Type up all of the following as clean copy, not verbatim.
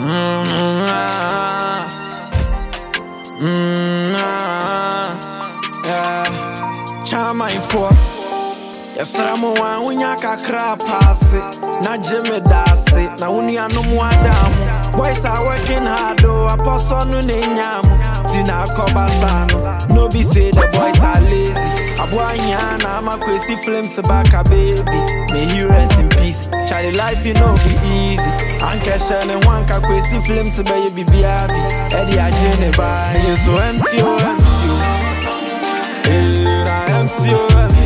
Chama info. Yasramu wa unyaka krapasi. Na jeme dasi. Na unianu muadamu. Boys are working hard though. Apostle nune nyamu. Tina koba sano. No be say the boys are lazy. Abwa nyana ama kwesi flames baka baby. May he rest in peace. Charlie life you know be easy. Anke shene wanka kwesi flames baby biabi. Eddie ajene ba. You so empty oh empty oh. Hey, I empty oh empty.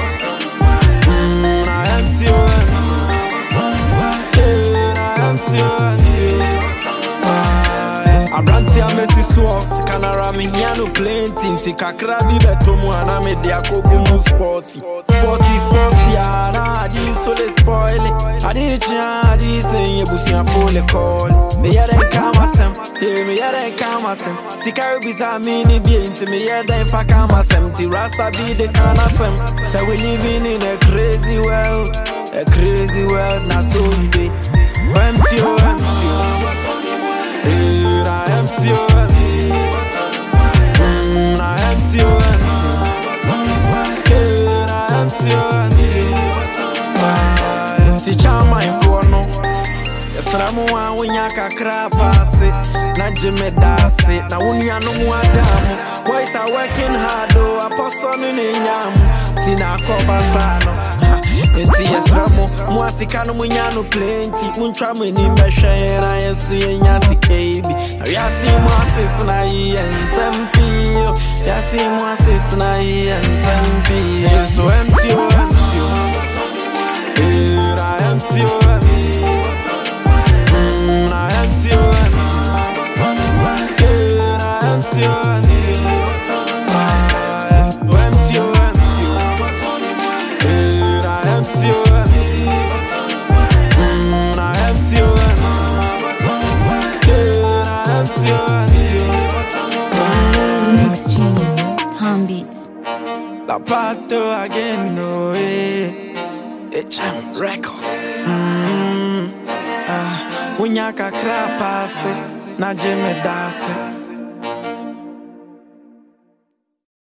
I empty oh empty. Hey, I empty oh empty. Abranti a messy swap. Canara me no plenty. Nti kakra bi beto mu ana me de akogu mu sporty. Sporty ana adi so le spoil it. Adi chia adi say ebusi afole call. Me yere kama sem. Me yere kama sem. Sikari bisa me ni bi nti me yere fa kama sem. Ti rasta be the kana sem. Say we living in a crazy world. A crazy world na so we dey. Empty oh empty oh. Hey, I empty oh empty. I empty oh empty. Hey, I empty oh empty. Teacher my phone no. Yasramu wa unyaka krapasi. Na jeme dasi. Na unianu muadamu. Boys are working hard though. Apostle nune nyamu. Tina koba sano. Enti yasramu muasikano munyano plenty. Munchwa mweni meshe na yesu yenyasi kebi. Yasi muasit na yensempi. Yasi muasit na yensempi. Yesu empty oh empty oh. Hey, I empty oh empty. I empty oh empty. Hey, I empty oh empty. Empty oh empty. Hey, I empty oh empty. I empty oh empty. Hey, I empty oh empty. Mix Genius, Tom Beats. La pato again, no way. HM Records. Unyaka krapasi. Na jeme dasi.